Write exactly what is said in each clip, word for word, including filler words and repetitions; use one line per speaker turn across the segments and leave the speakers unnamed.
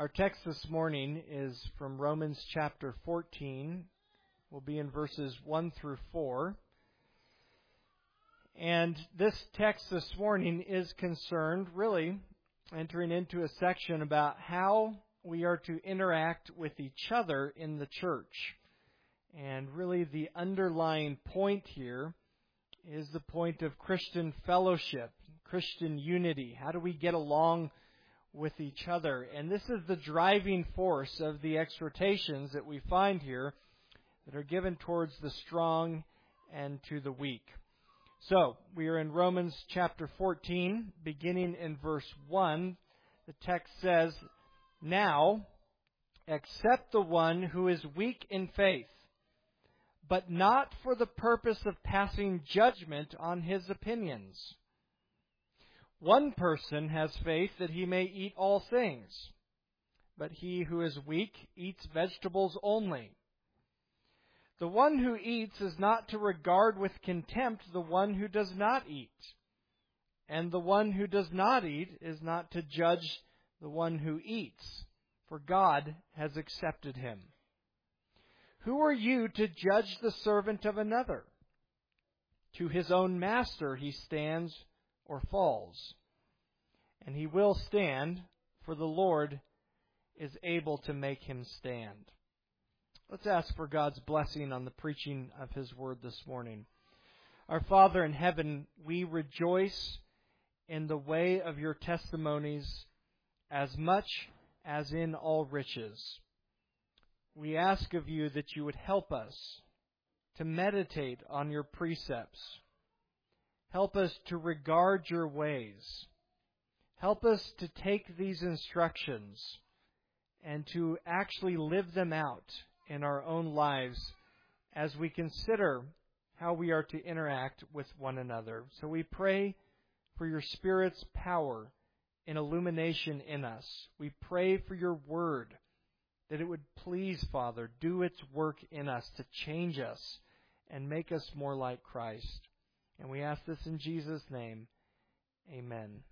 Our text this morning is from Romans chapter fourteen. We'll be in verses one through four. And this text this morning is concerned, really, entering into a section about how we are to interact with each other in the church. And really the underlying point here is the point of Christian fellowship, Christian unity. How do we get along with each other? And this is the driving force of the exhortations that we find here that are given towards the strong and to the weak. So, we are in Romans chapter fourteen, beginning in verse one. The text says, "Now, accept the one who is weak in faith, but not for the purpose of passing judgment on his opinions. One person has faith that he may eat all things, but he who is weak eats vegetables only. The one who eats is not to regard with contempt the one who does not eat, and the one who does not eat is not to judge the one who eats, for God has accepted him. Who are you to judge the servant of another? To his own master he stands or falls, and he will stand, for the Lord is able to make him stand." Let's ask for God's blessing on the preaching of His Word this morning. Our Father in heaven, we rejoice in the way of your testimonies as much as in all riches. We ask of you that you would help us to meditate on your precepts. Help us to regard your ways. Help us to take these instructions and to actually live them out in our own lives as we consider how we are to interact with one another. So we pray for your Spirit's power and illumination in us. We pray for your word, that it would please, Father, do its work in us to change us and make us more like Christ. And we ask this in Jesus' name. Amen.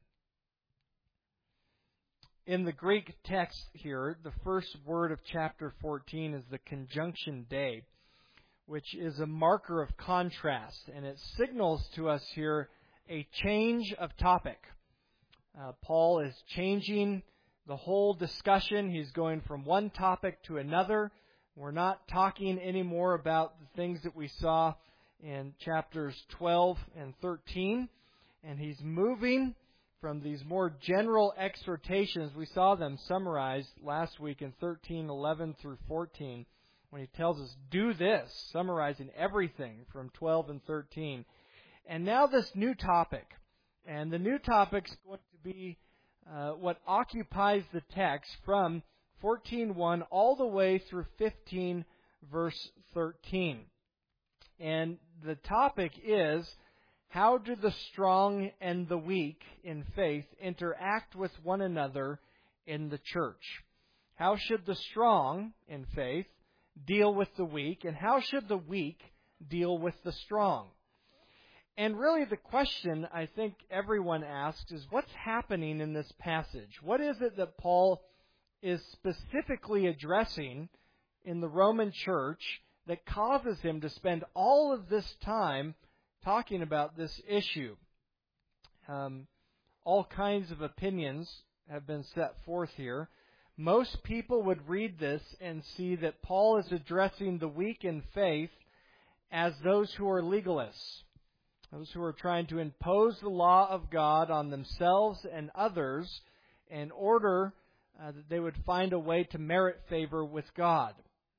In the Greek text here, the first word of chapter fourteen is the conjunction de, which is a marker of contrast, and it signals to us here a change of topic. Uh, Paul is changing the whole discussion. He's going from one topic to another. We're not talking anymore about the things that we saw in chapters twelve and thirteen, and he's moving from these more general exhortations. We saw them summarized last week in thirteen, eleven through fourteen, when he tells us, do this, summarizing everything from twelve and thirteen. And now this new topic. And the new topic's going to be uh, what occupies the text from fourteen one all the way through fifteen, verse thirteen. And the topic is, how do the strong and the weak in faith interact with one another in the church? How should the strong in faith deal with the weak, and how should the weak deal with the strong? And really the question I think everyone asks is, what's happening in this passage? What is it that Paul is specifically addressing in the Roman church that causes him to spend all of this time talking about this issue? Um, all kinds of opinions have been set forth here. Most people would read this and see that Paul is addressing the weak in faith as those who are legalists, those who are trying to impose the law of God on themselves and others in order uh, that they would find a way to merit favor with God.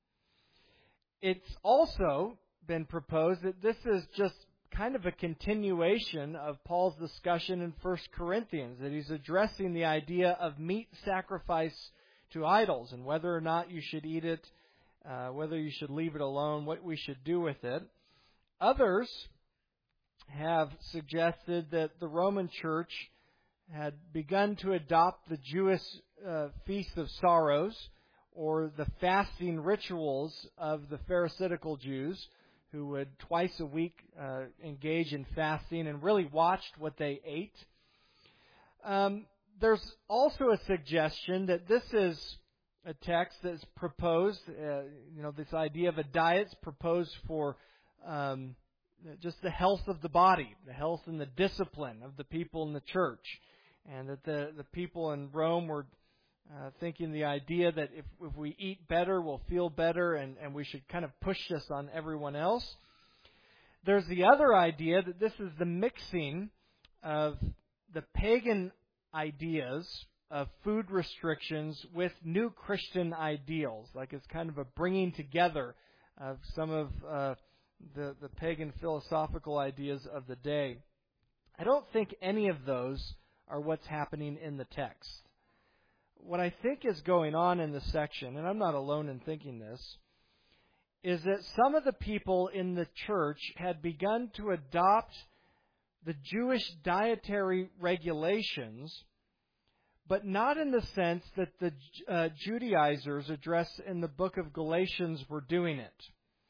It's also been proposed that this is just kind of a continuation of Paul's discussion in First Corinthians, that he's addressing the idea of meat sacrifice to idols and whether or not you should eat it, uh, whether you should leave it alone, what we should do with it. Others have suggested that the Roman church had begun to adopt the Jewish uh, Feast of Sorrows, or the fasting rituals of the Pharisaical Jews, who would twice a week uh, engage in fasting and really watched what they ate. Um, there's also a suggestion that this is a text that's proposed, uh, you know, this idea of a diet's proposed for um, just the health of the body, the health and the discipline of the people in the church. And that the, the people in Rome were uh, thinking the idea that if, if we eat better, we'll feel better, and, and we should kind of push this on everyone else. There's the other idea that this is the mixing of the pagan ideas of food restrictions with new Christian ideals. Like it's kind of a bringing together of some of uh, the, the pagan philosophical ideas of the day. I don't think any of those are what's happening in the text. What I think is going on in this section, and I'm not alone in thinking this, is that some of the people in the church had begun to adopt the Jewish dietary regulations, but not in the sense that the uh, Judaizers addressed in the book of Galatians were doing it.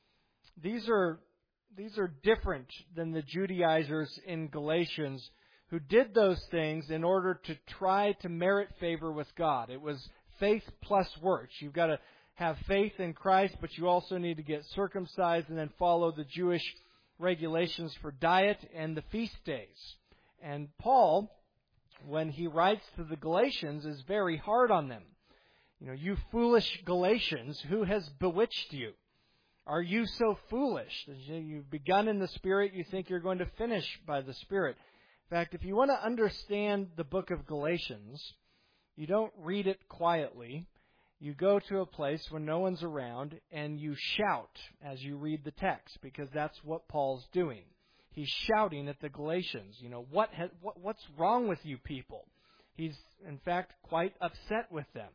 These are these are different than the Judaizers in Galatians who did those things in order to try to merit favor with God. It was faith plus works. You've got to have faith in Christ, but you also need to get circumcised and then follow the Jewish regulations for diet and the feast days. And Paul, when he writes to the Galatians, is very hard on them. You know, you foolish Galatians, who has bewitched you? Are you so foolish? You've begun in the Spirit, you think you're going to finish by the Spirit. In fact, if you want to understand the book of Galatians, you don't read it quietly. You go to a place when no one's around and you shout as you read the text, because that's what Paul's doing. He's shouting at the Galatians, you know, what, ha- what what's wrong with you people? He's, in fact, quite upset with them.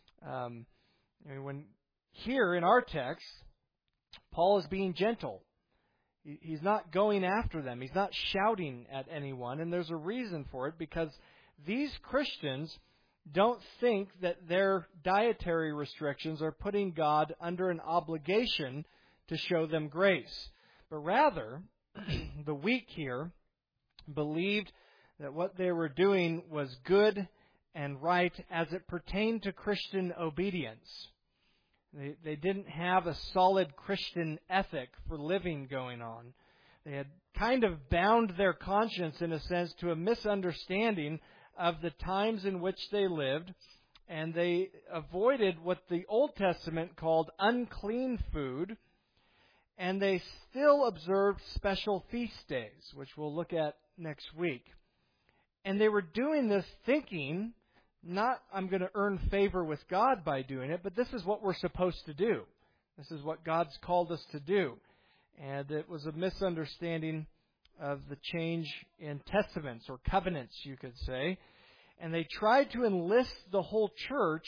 Um, I mean, when here in our text, Paul is being gentle. He's not going after them. He's not shouting at anyone. And there's a reason for it, because these Christians don't think that their dietary restrictions are putting God under an obligation to show them grace. But rather, the weak here believed that what they were doing was good and right as it pertained to Christian obedience. They, they didn't have a solid Christian ethic for living going on. They had kind of bound their conscience, in a sense, to a misunderstanding of the times in which they lived, and they avoided what the Old Testament called unclean food, and they still observed special feast days, which we'll look at next week. And they were doing this thinking, not, I'm going to earn favor with God by doing it, but this is what we're supposed to do. This is what God's called us to do. And it was a misunderstanding of the change in testaments, or covenants, you could say. And they tried to enlist the whole church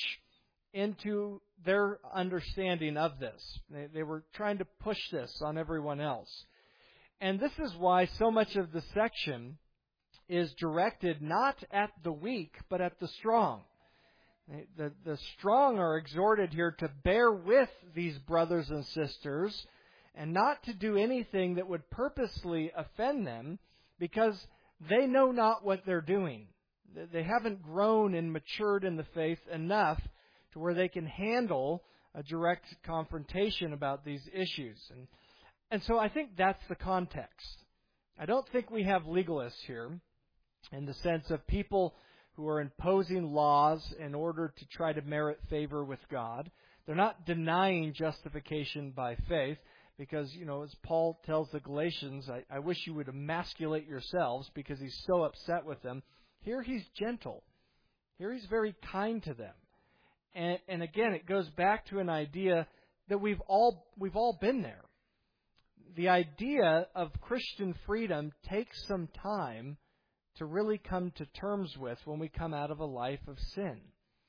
into their understanding of this. They, they were trying to push this on everyone else. And this is why so much of the section is directed not at the weak, but at the strong. The, the strong are exhorted here to bear with these brothers and sisters and not to do anything that would purposely offend them, because they know not what they're doing. They haven't grown and matured in the faith enough to where they can handle a direct confrontation about these issues. And, and so I think that's the context. I don't think we have legalists here, in the sense of people who are imposing laws in order to try to merit favor with God. They're not denying justification by faith, because, you know, as Paul tells the Galatians, I, I wish you would emasculate yourselves, because he's so upset with them. Here he's gentle. Here he's very kind to them. And, and again, it goes back to an idea that we've all we've all been there. The idea of Christian freedom takes some time to really come to terms with when we come out of a life of sin.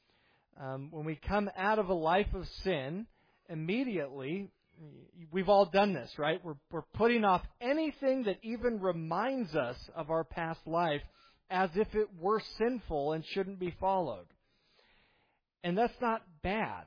Um, when we come out of a life of sin, immediately, we've all done this, right? We're, we're putting off anything that even reminds us of our past life as if it were sinful and shouldn't be followed. And that's not bad.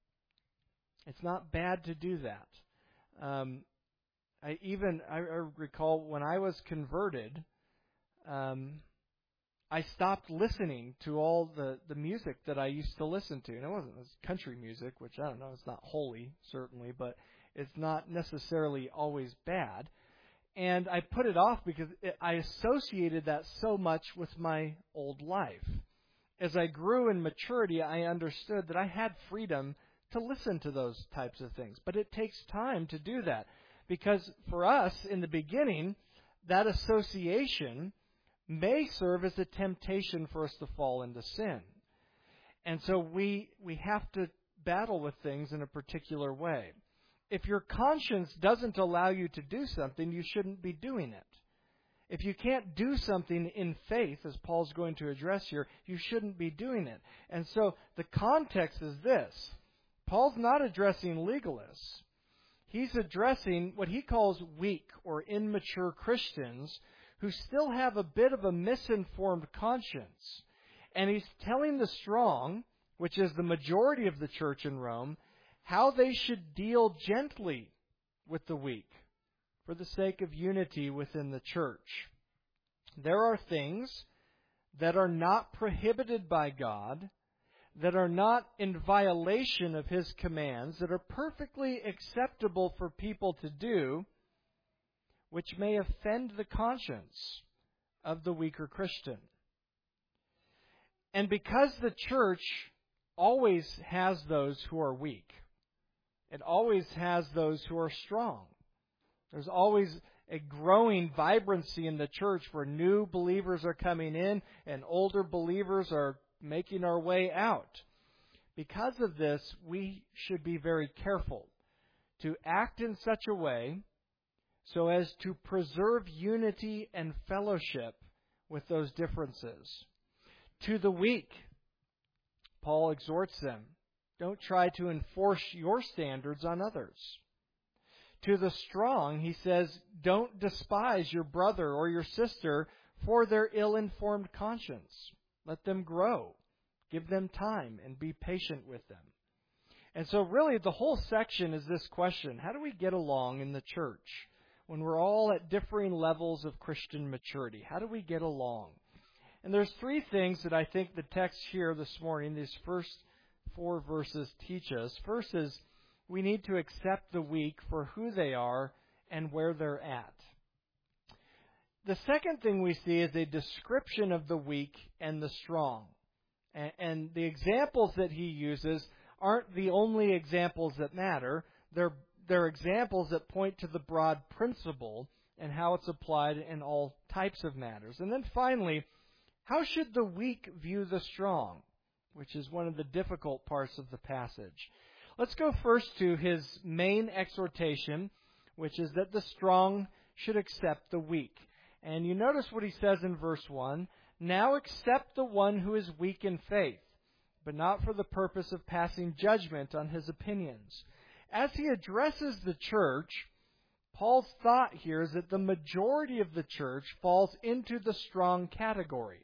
It's not bad to do that. Um, I even, I recall when I was converted, Um, I stopped listening to all the, the music that I used to listen to. And it wasn't it was country music, which I don't know, it's not holy, certainly, but it's not necessarily always bad. And I put it off because it, I associated that so much with my old life. As I grew in maturity, I understood that I had freedom to listen to those types of things. But it takes time to do that. Because for us, in the beginning, that association may serve as a temptation for us to fall into sin. And so we we have to battle with things in a particular way. If your conscience doesn't allow you to do something, you shouldn't be doing it. If you can't do something in faith, as Paul's going to address here, you shouldn't be doing it. And so the context is this. Paul's not addressing legalists. He's addressing what he calls weak or immature Christians who still have a bit of a misinformed conscience. And he's telling the strong, which is the majority of the church in Rome, how they should deal gently with the weak for the sake of unity within the church. There are things that are not prohibited by God, that are not in violation of His commands, that are perfectly acceptable for people to do, which may offend the conscience of the weaker Christian. And because the church always has those who are weak, it always has those who are strong. There's always a growing vibrancy in the church where new believers are coming in and older believers are making our way out. Because of this, we should be very careful to act in such a way so as to preserve unity and fellowship with those differences. To the weak, Paul exhorts them, don't try to enforce your standards on others. To the strong, he says, don't despise your brother or your sister for their ill-informed conscience. Let them grow. Give them time and be patient with them. And so really the whole section is this question: how do we get along in the church when we're all at differing levels of Christian maturity? How do we get along? And there's three things that I think the text here this morning, these first four verses, teach us. First is we need to accept the weak for who they are and where they're at. The second thing we see is a description of the weak and the strong. And, and the examples that he uses aren't the only examples that matter. They're, they're examples that point to the broad principle and how it's applied in all types of matters. And then finally, how should the weak view the strong? Which is one of the difficult parts of the passage. Let's go first to his main exhortation, which is that the strong should accept the weak. And you notice what he says in verse one, now accept the one who is weak in faith, but not for the purpose of passing judgment on his opinions. As he addresses the church, Paul's thought here is that the majority of the church falls into the strong category.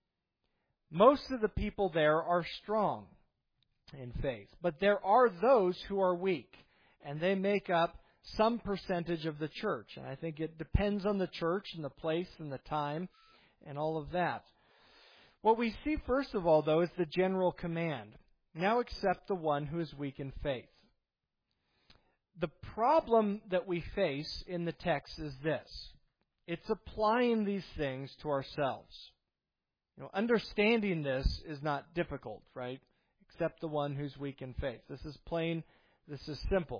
Most of the people there are strong in faith, but there are those who are weak, and they make up some percentage of the church. And I think it depends on the church and the place and the time and all of that. What we see first of all, though, is the general command. Now accept the one who is weak in faith. The problem that we face in the text is this. It's applying these things to ourselves. You know, understanding this is not difficult, right? Except the one who's weak in faith. This is plain, this is simple.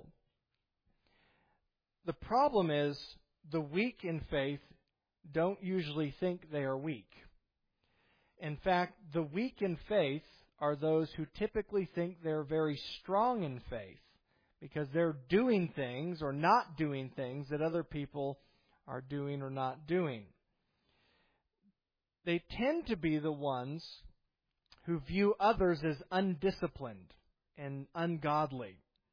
The problem is the weak in faith don't usually think they are weak. In fact, the weak in faith are those who typically think they're very strong in faith because they're doing things or not doing things that other people are doing or not doing. They tend to be the ones who view others as undisciplined and ungodly.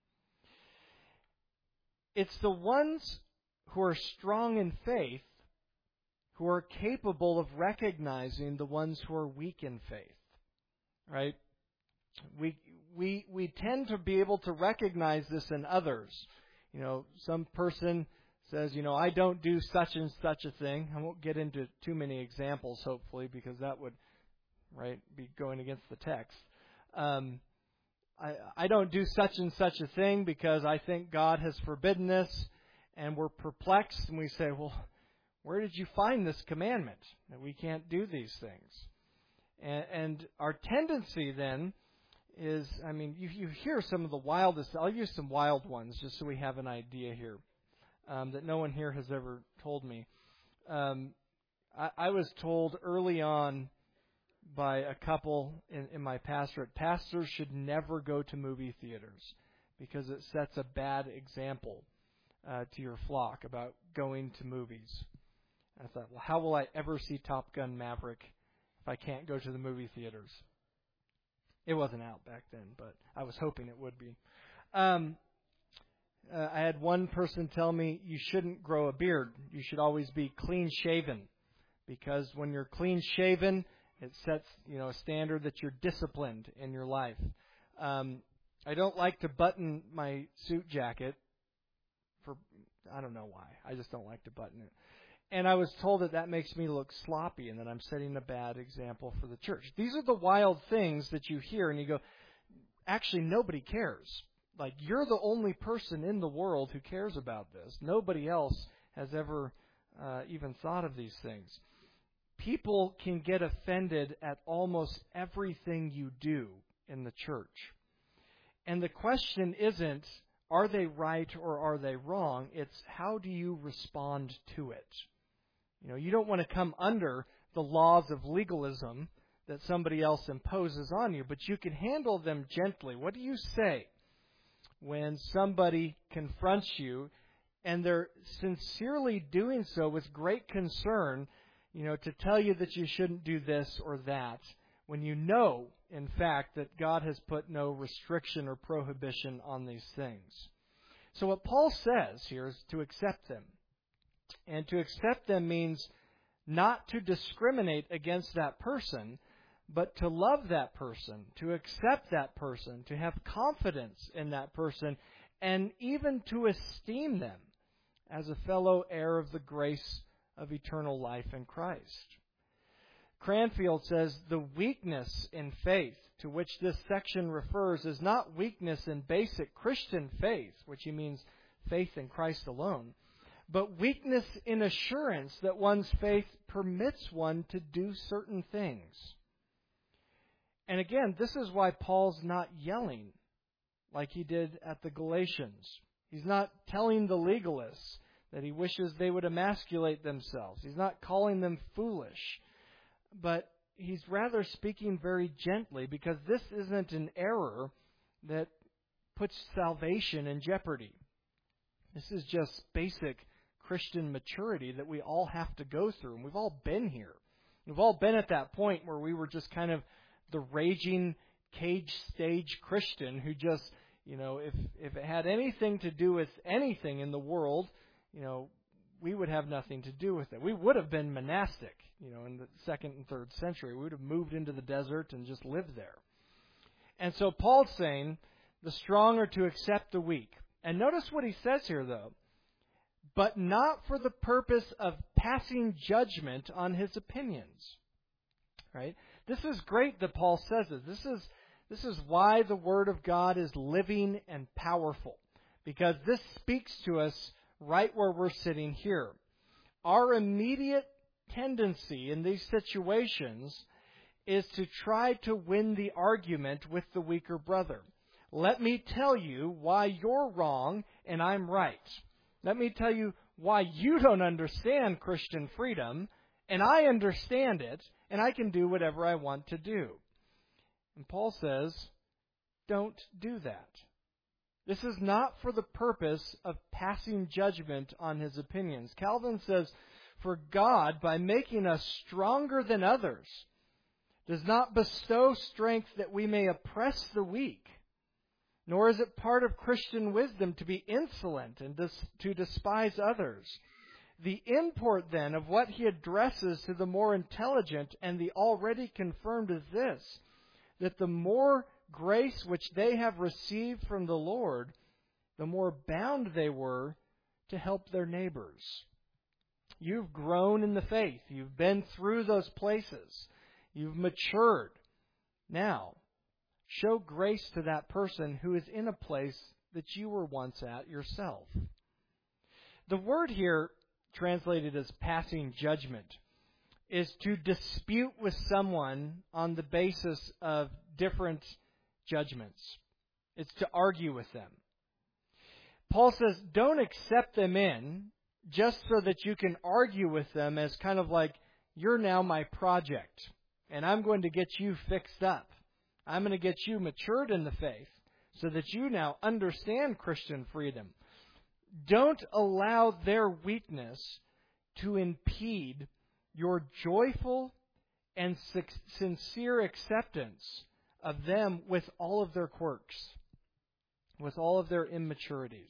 It's the ones who are strong in faith who are capable of recognizing the ones who are weak in faith. Right? We we we tend to be able to recognize this in others. You know, some person says, you know, I don't do such and such a thing. I won't get into too many examples, hopefully, because that would, right, be going against the text. Um, I, I don't do such and such a thing because I think God has forbidden this, and we're perplexed, and we say, well, where did you find this commandment that we can't do these things? And, and our tendency then is, I mean, you, you hear some of the wildest. I'll use some wild ones just so we have an idea here um, that no one here has ever told me. Um, I, I was told early on by a couple in, in my pastorate, pastors should never go to movie theaters because it sets a bad example uh, to your flock about going to movies. I thought, well, how will I ever see Top Gun Maverick if I can't go to the movie theaters? It wasn't out back then, but I was hoping it would be. Um, uh, I had one person tell me you shouldn't grow a beard. You should always be clean-shaven, because when you're clean-shaven, it sets, you know, a standard that you're disciplined in your life. Um, I don't like to button my suit jacket for, I don't know why. I just don't like to button it. And I was told that that makes me look sloppy and that I'm setting a bad example for the church. These are the wild things that you hear and you go, actually, nobody cares. Like, you're the only person in the world who cares about this. Nobody else has ever uh, even thought of these things. People can get offended at almost everything you do in the church. And the question isn't, are they right or are they wrong? It's, how do you respond to it? You know, you don't want to come under the laws of legalism that somebody else imposes on you, but you can handle them gently. What do you say when somebody confronts you and they're sincerely doing so with great concern, you know, to tell you that you shouldn't do this or that, when you know, in fact, that God has put no restriction or prohibition on these things? So what Paul says here is to accept them. And to accept them means not to discriminate against that person, but to love that person, to accept that person, to have confidence in that person, and even to esteem them as a fellow heir of the grace of eternal life in Christ. Cranfield says the weakness in faith to which this section refers is not weakness in basic Christian faith, which he means faith in Christ alone, but weakness in assurance that one's faith permits one to do certain things. And again, this is why Paul's not yelling like he did at the Galatians. He's not telling the legalists that he wishes they would emasculate themselves. He's not calling them foolish. But he's rather speaking very gently, because this isn't an error that puts salvation in jeopardy. This is just basic Christian maturity that we all have to go through. And we've all been here. We've all been at that point where we were just kind of the raging cage stage Christian who just, you know, if, if it had anything to do with anything in the world, you know, we would have nothing to do with it. We would have been monastic, you know, in the second and third century. We would have moved into the desert and just lived there. And so Paul's saying the strong are to accept the weak. And notice what he says here, though. But not for the purpose of passing judgment on his opinions. Right? This is great that Paul says this. This is, this is why the Word of God is living and powerful. Because this speaks to us right where we're sitting here. Our immediate tendency in these situations is to try to win the argument with the weaker brother. Let me tell you why you're wrong and I'm right. Let me tell you why you don't understand Christian freedom, and I understand it, and I can do whatever I want to do. And Paul says, don't do that. This is not for the purpose of passing judgment on his opinions. Calvin says, for God, by making us stronger than others, does not bestow strength that we may oppress the weak, nor is it part of Christian wisdom to be insolent and dis- to despise others. The import, then, of what he addresses to the more intelligent and the already confirmed is this, that the more grace which they have received from the Lord, the more bound they were to help their neighbors. You've grown in the faith. You've been through those places. You've matured. Now, show grace to that person who is in a place that you were once at yourself. The word here, translated as passing judgment, is to dispute with someone on the basis of different judgments. It's to argue with them. Paul says, don't accept them in just so that you can argue with them as kind of like, you're now my project, and I'm going to get you fixed up. I'm going to get you matured in the faith so that you now understand Christian freedom. Don't allow their weakness to impede your joyful and sincere acceptance of them with all of their quirks, with all of their immaturities.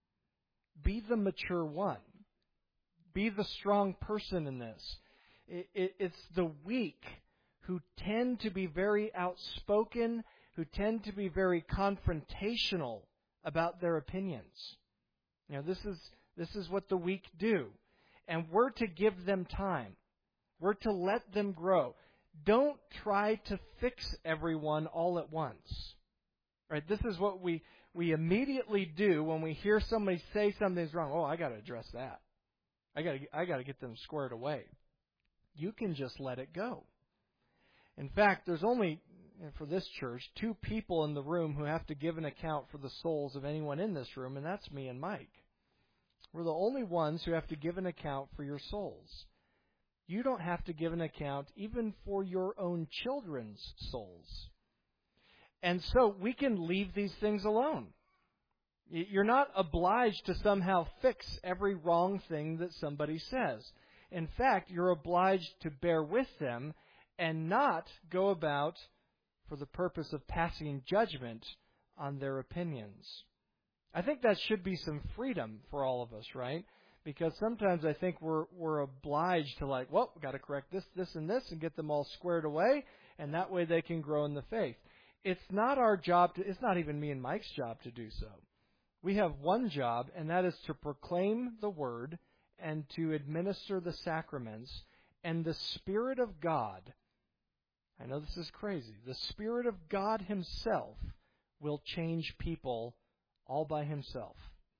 Be the mature one. Be the strong person in this. It, it, it's the weak who tend to be very outspoken, who tend to be very confrontational about their opinions. You know, this is this is what the weak do. And we're to give them time. We're to let them grow. Don't try to fix everyone all at once. Right? This is what we, we immediately do when we hear somebody say something's wrong. Oh, I got to address that. I got to I got to get them squared away. You can just let it go. In fact, there's only, for this church, two people in the room who have to give an account for the souls of anyone in this room, and that's me and Mike. We're the only ones who have to give an account for your souls. You don't have to give an account even for your own children's souls. And so we can leave these things alone. You're not obliged to somehow fix every wrong thing that somebody says. In fact, you're obliged to bear with them and not go about for the purpose of passing judgment on their opinions. I think that should be some freedom for all of us, right? Because sometimes I think we're we're obliged to like, well, we've got to correct this, this, and this and get them all squared away, and that way they can grow in the faith. It's not our job to, it's not even me and Mike's job to do so. We have one job, and that is to proclaim the word and to administer the sacraments, and the Spirit of God, I know this is crazy, the Spirit of God Himself will change people all by Himself.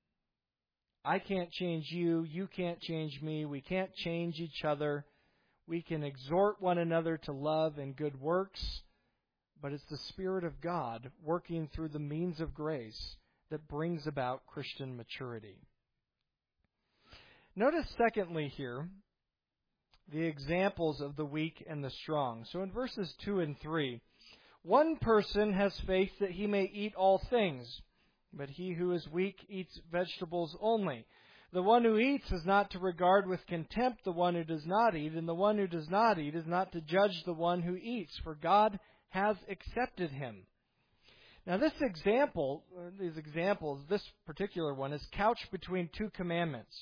I can't change you, you can't change me, we can't change each other. We can exhort one another to love and good works, but it's the Spirit of God working through the means of grace that brings about Christian maturity. Notice secondly here, the examples of the weak and the strong. So in verses two and three, one person has faith that he may eat all things, but he who is weak eats vegetables only. The one who eats is not to regard with contempt the one who does not eat, and the one who does not eat is not to judge the one who eats, for God has accepted him. Now this example, these examples, this particular one is couched between two commandments.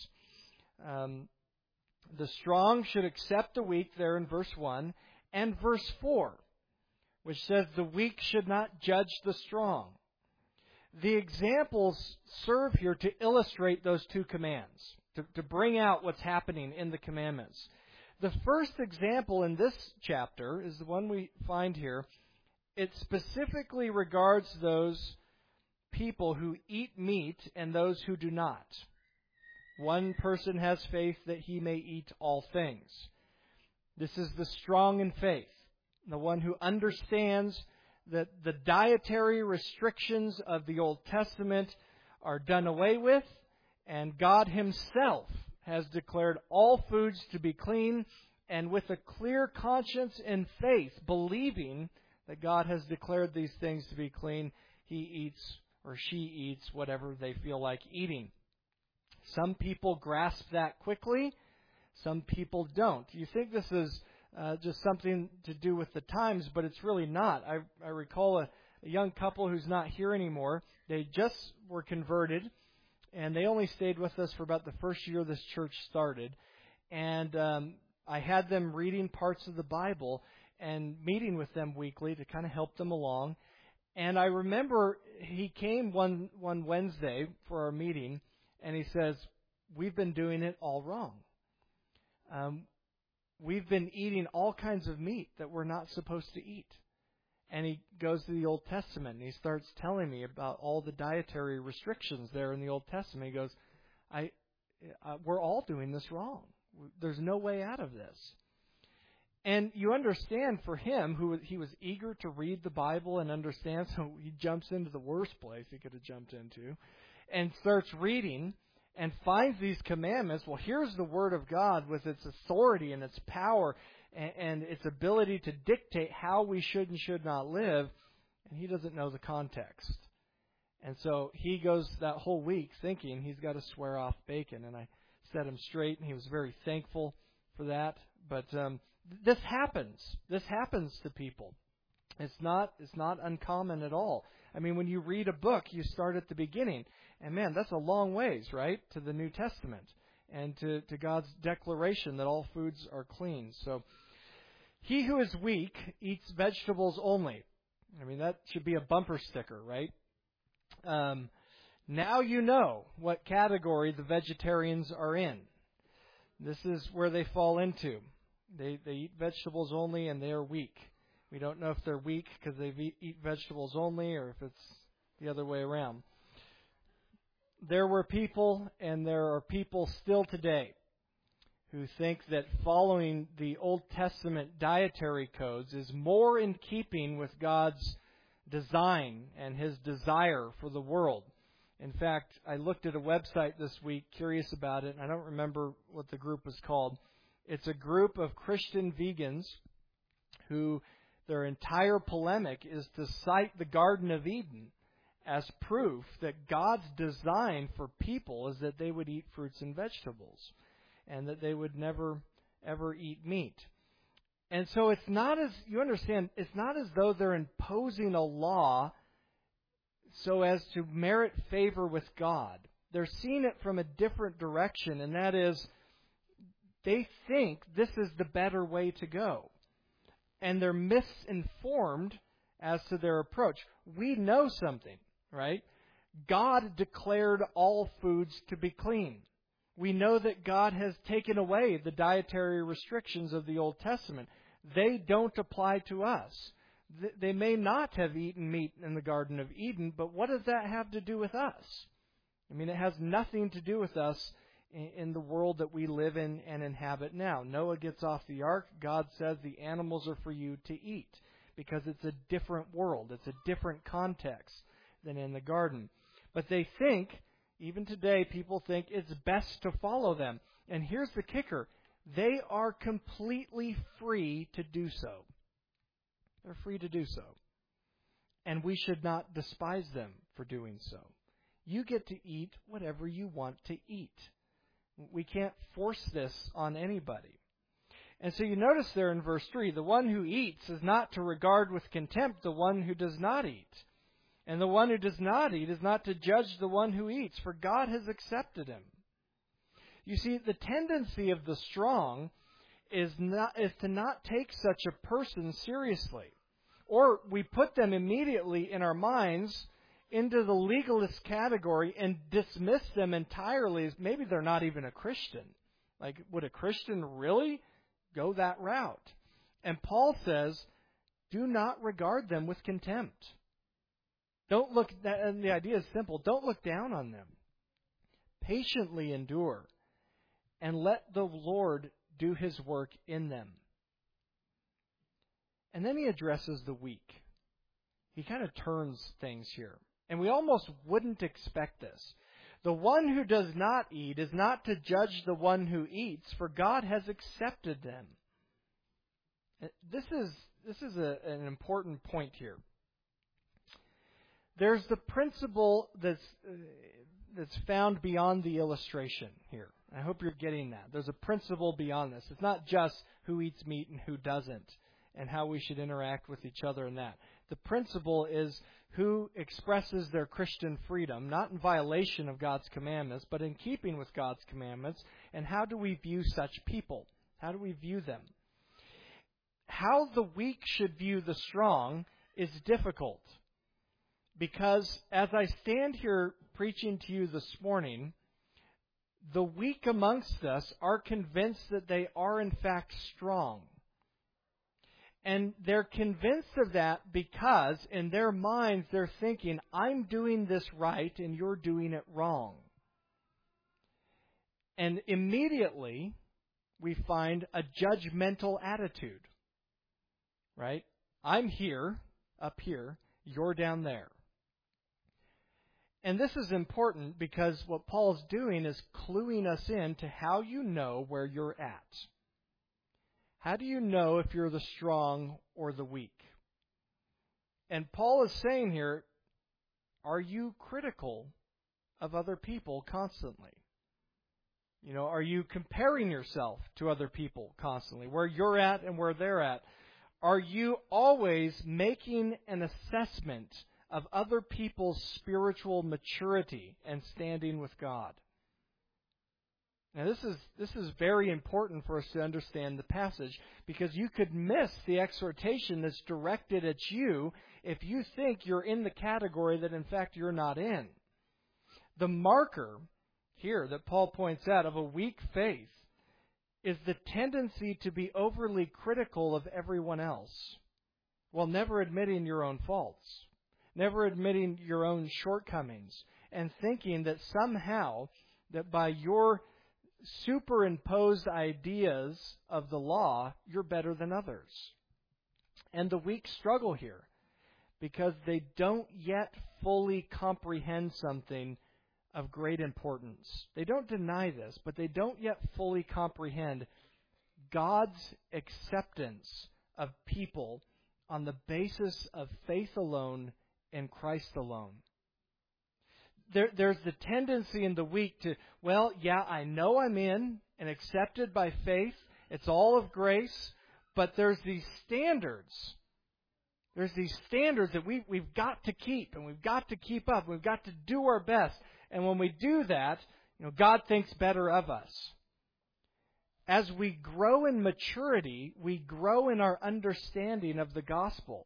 Um, the strong should accept the weak there in verse one, and verse four, which says the weak should not judge the strong. The examples serve here to illustrate those two commands, to, to bring out what's happening in the commandments. The first example in this chapter is the one we find here. It specifically regards those people who eat meat and those who do not. One person has faith that he may eat all things. This is the strong in faith, the one who understands that the dietary restrictions of the Old Testament are done away with, and God Himself has declared all foods to be clean, and with a clear conscience and faith, believing that God has declared these things to be clean, he eats or she eats whatever they feel like eating. Some people grasp that quickly. Some people don't. You think this is uh, just something to do with the times, but it's really not. I, I recall a, a young couple who's not here anymore. They just were converted, and they only stayed with us for about the first year this church started. And um, I had them reading parts of the Bible and meeting with them weekly to kind of help them along. And I remember he came one one Wednesday for our meeting, and he says, we've been doing it all wrong. Um, we've been eating all kinds of meat that we're not supposed to eat. And he goes to the Old Testament and he starts telling me about all the dietary restrictions there in the Old Testament. He goes, I, uh, we're all doing this wrong. There's no way out of this. And you understand for him, who he was eager to read the Bible and understand, so he jumps into the worst place he could have jumped into and starts reading and finds these commandments. Well, here's the Word of God with its authority and its power and, and its ability to dictate how we should and should not live, and he doesn't know the context. And so he goes that whole week thinking he's got to swear off bacon, and I set him straight, and he was very thankful for that. But um, this happens. This happens to people. It's not it's not uncommon at all. I mean, when you read a book, you start at the beginning. And man, that's a long ways, right, to the New Testament and to, to God's declaration that all foods are clean. So he who is weak eats vegetables only. I mean, that should be a bumper sticker, right? Um, now you know what category the vegetarians are in. This is where they fall into. They, they eat vegetables only and they are weak. We don't know if they're weak because they eat, eat vegetables only or if it's the other way around. There were people, and there are people still today, who think that following the Old Testament dietary codes is more in keeping with God's design and His desire for the world. In fact, I looked at a website this week, curious about it, and I don't remember what the group was called. It's a group of Christian vegans who their entire polemic is to cite the Garden of Eden as proof that God's design for people is that they would eat fruits and vegetables and that they would never, ever eat meat. And so it's not as, you understand, it's not as though they're imposing a law so as to merit favor with God. They're seeing it from a different direction, and that is they think this is the better way to go. And they're misinformed as to their approach. We know something, right? God declared all foods to be clean. We know that God has taken away the dietary restrictions of the Old Testament. They don't apply to us. They may not have eaten meat in the Garden of Eden, but what does that have to do with us? I mean, it has nothing to do with us in the world that we live in and inhabit now. Noah gets off the ark. God says the animals are for you to eat because it's a different world. It's a different context than in the garden. But they think, even today, people think it's best to follow them. And here's the kicker. They are completely free to do so. They're free to do so. And we should not despise them for doing so. You get to eat whatever you want to eat. We can't force this on anybody. And so you notice there in verse three, the one who eats is not to regard with contempt the one who does not eat. And the one who does not eat is not to judge the one who eats, for God has accepted him. You see, the tendency of the strong is not is to not take such a person seriously. Or we put them immediately in our minds into the legalist category and dismiss them entirely as maybe they're not even a Christian. Like, would a Christian really go that route? And Paul says, do not regard them with contempt. Don't look, and the idea is simple, don't look down on them. Patiently endure and let the Lord do His work in them. And then he addresses the weak. He kind of turns things here. And we almost wouldn't expect this. The one who does not eat is not to judge the one who eats, for God has accepted them. This is this is a, an important point here. There's the principle that's uh, that's found beyond the illustration here. I hope you're getting that. There's a principle beyond this. It's not just who eats meat and who doesn't, and how we should interact with each other in that. The principle is who expresses their Christian freedom, not in violation of God's commandments, but in keeping with God's commandments, and how do we view such people? How do we view them? How the weak should view the strong is difficult, because as I stand here preaching to you this morning, the weak amongst us are convinced that they are in fact strong. And they're convinced of that because in their minds they're thinking, I'm doing this right and you're doing it wrong. And immediately we find a judgmental attitude. Right? I'm here, up here, you're down there. And this is important because what Paul's doing is cluing us in to how you know where you're at. How do you know if you're the strong or the weak? And Paul is saying here, are you critical of other people constantly? You know, are you comparing yourself to other people constantly, where you're at and where they're at? Are you always making an assessment of other people's spiritual maturity and standing with God? Now this is this is very important for us to understand the passage, because you could miss the exhortation that's directed at you if you think you're in the category that in fact you're not in. The marker here that Paul points out of a weak faith is the tendency to be overly critical of everyone else, while never admitting your own faults, never admitting your own shortcomings, and thinking that somehow that by your superimposed ideas of the law, you're better than others. And the weak struggle here because they don't yet fully comprehend something of great importance. They don't deny this, but they don't yet fully comprehend God's acceptance of people on the basis of faith alone in Christ alone. There, there's the tendency in the weak to, well, yeah, I know I'm in and accepted by faith. It's all of grace, but there's these standards. There's these standards that we, we've got to keep, and we've got to keep up. We've got to do our best. And when we do that, you know, God thinks better of us. As we grow in maturity, we grow in our understanding of the gospel.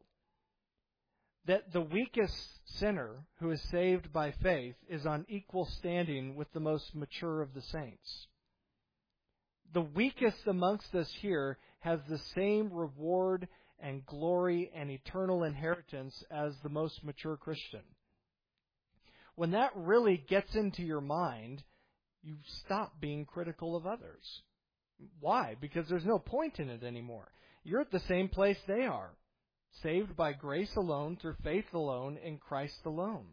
That the weakest sinner who is saved by faith is on equal standing with the most mature of the saints. The weakest amongst us here has the same reward and glory and eternal inheritance as the most mature Christian. When that really gets into your mind, you stop being critical of others. Why? Because there's no point in it anymore. You're at the same place they are. Saved by grace alone, through faith alone, in Christ alone.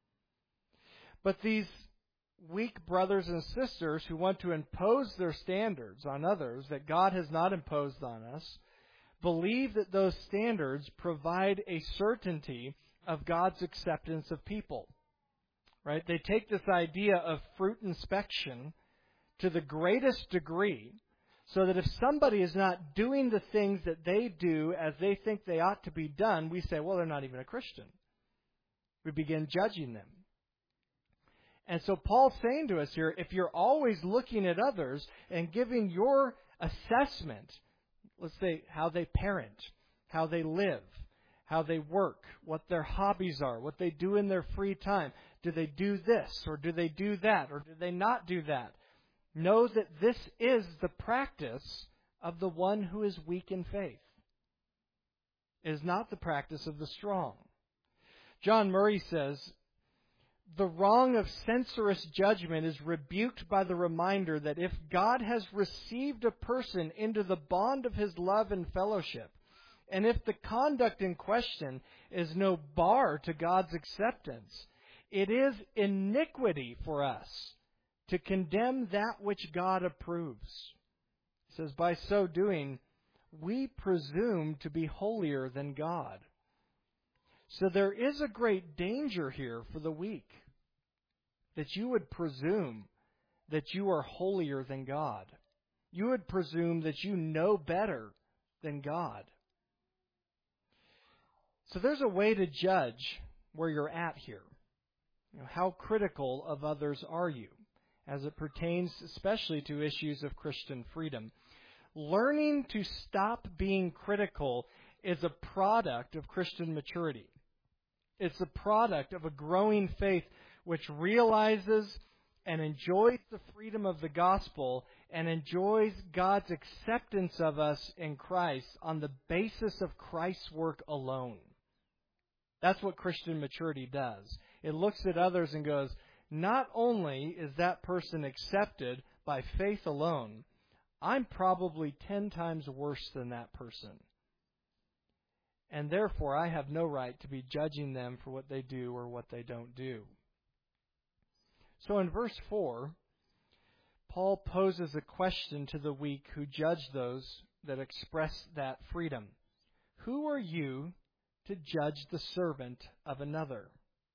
But these weak brothers and sisters who want to impose their standards on others that God has not imposed on us, believe that those standards provide a certainty of God's acceptance of people. Right? They take this idea of fruit inspection to the greatest degree, so that if somebody is not doing the things that they do as they think they ought to be done, we say, well, they're not even a Christian. We begin judging them. And so Paul's saying to us here, if you're always looking at others and giving your assessment, let's say how they parent, how they live, how they work, what their hobbies are, what they do in their free time, do they do this or do they do that or do they not do that? Know that this is the practice of the one who is weak in faith. It is not the practice of the strong. John Murray says, the wrong of censorious judgment is rebuked by the reminder that if God has received a person into the bond of His love and fellowship, and if the conduct in question is no bar to God's acceptance, it is iniquity for us to condemn that which God approves. He says, by so doing, we presume to be holier than God. So there is a great danger here for the weak, that you would presume that you are holier than God. You would presume that you know better than God. So there's a way to judge where you're at here. You know, how critical of others are you, as it pertains especially to issues of Christian freedom? Learning to stop being critical is a product of Christian maturity. It's a product of a growing faith which realizes and enjoys the freedom of the gospel and enjoys God's acceptance of us in Christ on the basis of Christ's work alone. That's what Christian maturity does. It looks at others and goes, not only is that person accepted by faith alone, I'm probably ten times worse than that person. And therefore, I have no right to be judging them for what they do or what they don't do. So in verse four, Paul poses a question to the weak who judge those that express that freedom. Who are you to judge the servant of another?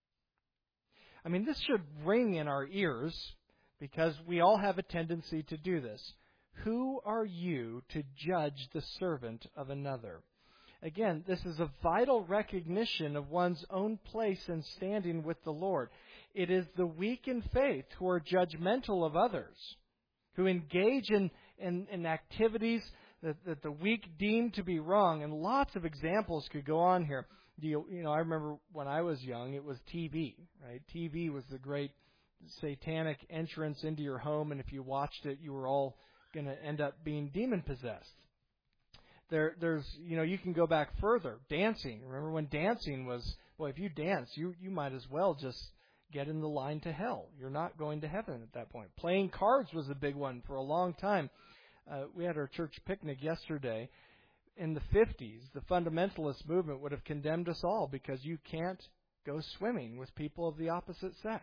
I mean, this should ring in our ears because we all have a tendency to do this. Who are you to judge the servant of another? Again, this is a vital recognition of one's own place and standing with the Lord. It is the weak in faith who are judgmental of others, who engage in, in, in activities that, that the weak deem to be wrong. And lots of examples could go on here. You, you know, I remember when I was young, it was T V, right? T V was the great satanic entrance into your home, and if you watched it, you were all going to end up being demon-possessed. There, there's, you know, you can go back further. Dancing. Remember when dancing was, well, if you dance, you, you might as well just get in the line to hell. You're not going to heaven at that point. Playing cards was a big one for a long time. Uh, we had our church picnic yesterday. In the fifties, the fundamentalist movement would have condemned us all because you can't go swimming with people of the opposite sex.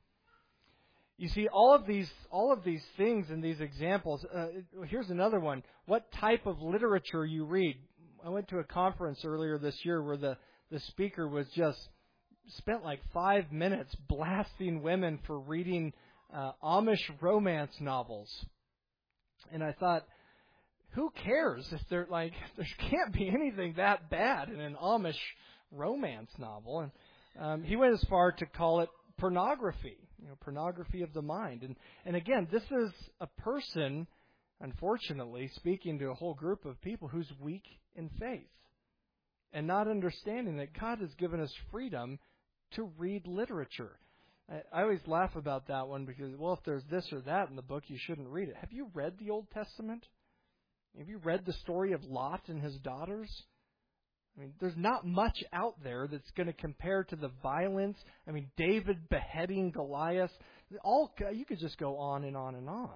You see, all of these all of these things and these examples, uh, here's another one. What type of literature you read. I went to a conference earlier this year where the, the speaker was just spent like five minutes blasting women for reading uh, Amish romance novels. And I thought, who cares if they're like, there can't be anything that bad in an Amish romance novel. And um, he went as far to call it pornography, you know, pornography of the mind. And, and again, this is a person, unfortunately, speaking to a whole group of people who's weak in faith and not understanding that God has given us freedom to read literature. I, I always laugh about that one because, well, if there's this or that in the book, you shouldn't read it. Have you read the Old Testament? Have you read the story of Lot and his daughters? I mean, there's not much out there that's going to compare to the violence. I mean, David beheading Goliath. All you could just go on and on and on.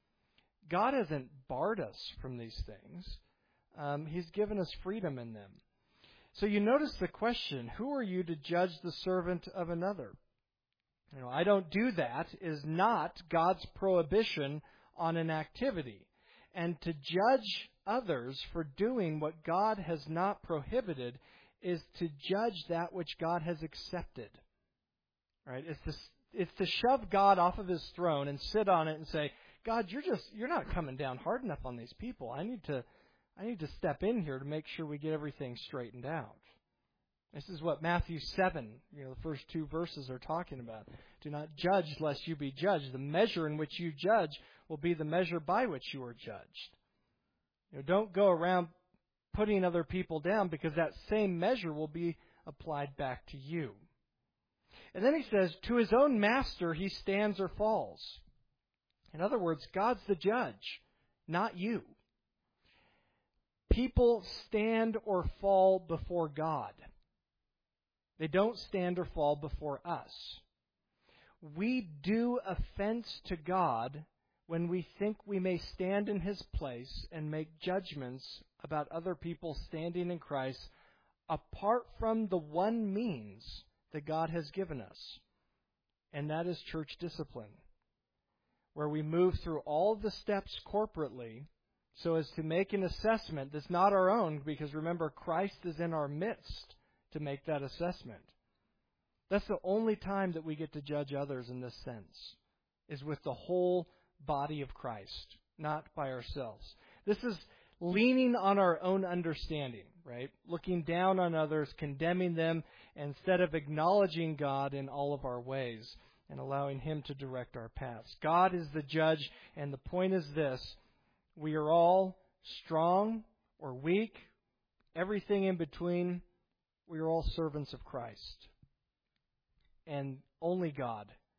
God hasn't barred us from these things. Um, he's given us freedom in them. So you notice the question, who are you to judge the servant of another? You know, I don't do that is not God's prohibition on an activity. And to judge others for doing what God has not prohibited is to judge that which God has accepted. Right? It's to, it's to shove God off of his throne and sit on it and say, God, you're just you're not coming down hard enough on these people. I need to I need to step in here to make sure we get everything straightened out. This is what Matthew seven, you know, the first two verses are talking about. Do not judge lest you be judged. The measure in which you judge will be the measure by which you are judged. You know, don't go around putting other people down because that same measure will be applied back to you. And then he says, to his own master he stands or falls. In other words, God's the judge, not you. People stand or fall before God. They don't stand or fall before us. We do offense to God when we think we may stand in his place and make judgments about other people standing in Christ apart from the one means that God has given us, and that is church discipline, where we move through all the steps corporately so as to make an assessment that's not our own, because remember, Christ is in our midst to make that assessment. That's the only time that we get to judge others in this sense, is with the whole body of Christ, not by ourselves. This is leaning on our own understanding, right? Looking down on others, condemning them, instead of acknowledging God in all of our ways and allowing him to direct our paths. God is the judge, and the point is this: we are all strong or weak, everything in between. We are all servants of Christ. And only God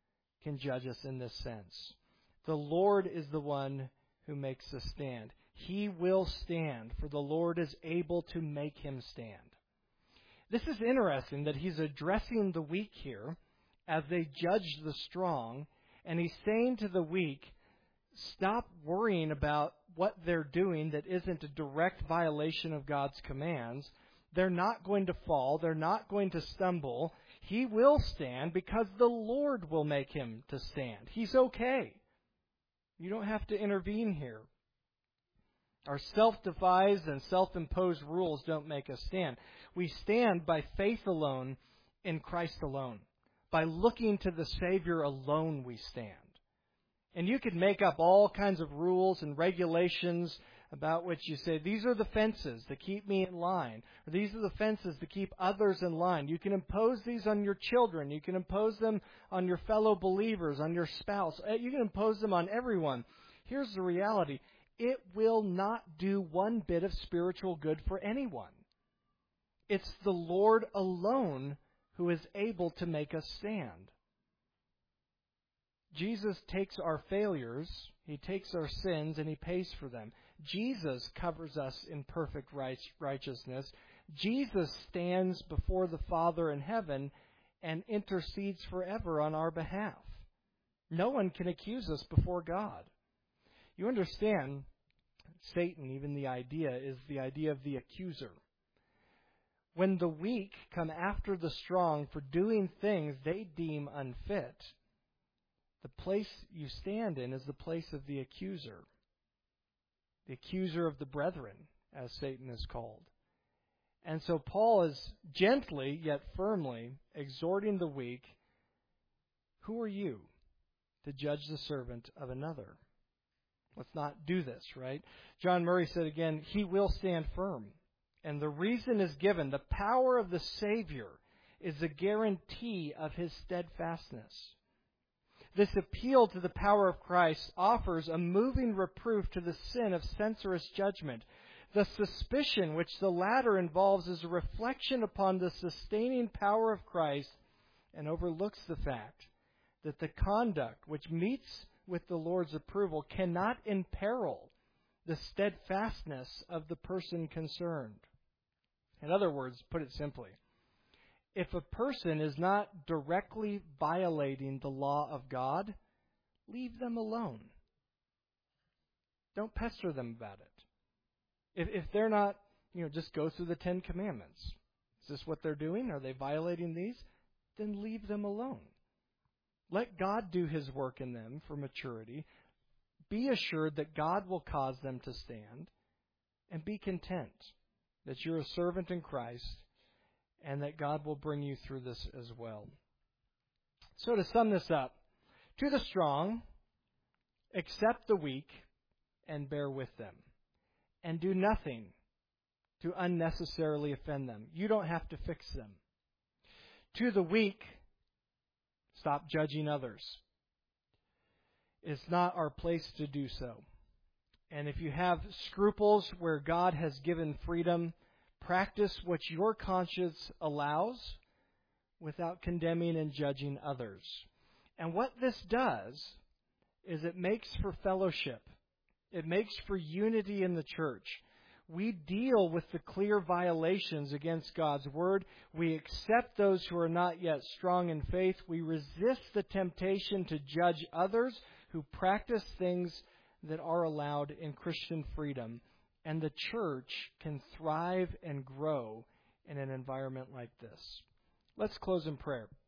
can judge us in this sense. The Lord is the one who makes us stand. He will stand, for the Lord is able to make him stand. This is interesting that he's addressing the weak here as they judge the strong, and he's saying to the weak, stop worrying about what they're doing that isn't a direct violation of God's commands. They're not going to fall. They're not going to stumble. He will stand because the Lord will make him to stand. He's okay. You don't have to intervene here. Our self-devised and self-imposed rules don't make us stand. We stand by faith alone in Christ alone. By looking to the Savior alone we stand. And you could make up all kinds of rules and regulations about which you say, these are the fences that keep me in line. Or these are the fences that keep others in line. You can impose these on your children. You can impose them on your fellow believers, on your spouse. You can impose them on everyone. Here's the reality. It will not do one bit of spiritual good for anyone. It's the Lord alone who is able to make us stand. Jesus takes our failures, he takes our sins, and he pays for them. Jesus covers us in perfect righteousness. Jesus stands before the Father in heaven and intercedes forever on our behalf. No one can accuse us before God. You understand, Satan, even the idea, is the idea of the accuser. When the weak come after the strong for doing things they deem unfit, the place you stand in is the place of the accuser. The accuser of the brethren, as Satan is called. And so Paul is gently yet firmly exhorting the weak, who are you to judge the servant of another? Let's not do this, right? John Murray said again, he will stand firm. And the reason is given. The power of the Savior is a guarantee of his steadfastness. This appeal to the power of Christ offers a moving reproof to the sin of censorious judgment. The suspicion which the latter involves is a reflection upon the sustaining power of Christ and overlooks the fact that the conduct which meets with the Lord's approval cannot imperil the steadfastness of the person concerned. In other words, put it simply, if a person is not directly violating the law of God, leave them alone. Don't pester them about it. If, if they're not, you know, just go through the Ten Commandments. Is this what they're doing? Are they violating these? Then leave them alone. Let God do his work in them for maturity. Be assured that God will cause them to stand, and be content that you're a servant in Christ and that God will bring you through this as well. So to sum this up, to the strong, accept the weak and bear with them, and do nothing to unnecessarily offend them. You don't have to fix them. To the weak, stop judging others. It's not our place to do so. And if you have scruples where God has given freedom, practice what your conscience allows without condemning and judging others. And what this does is it makes for fellowship. It makes for unity in the church. We deal with the clear violations against God's word. We accept those who are not yet strong in faith. We resist the temptation to judge others who practice things that are allowed in Christian freedom. And the church can thrive and grow in an environment like this. Let's close in prayer.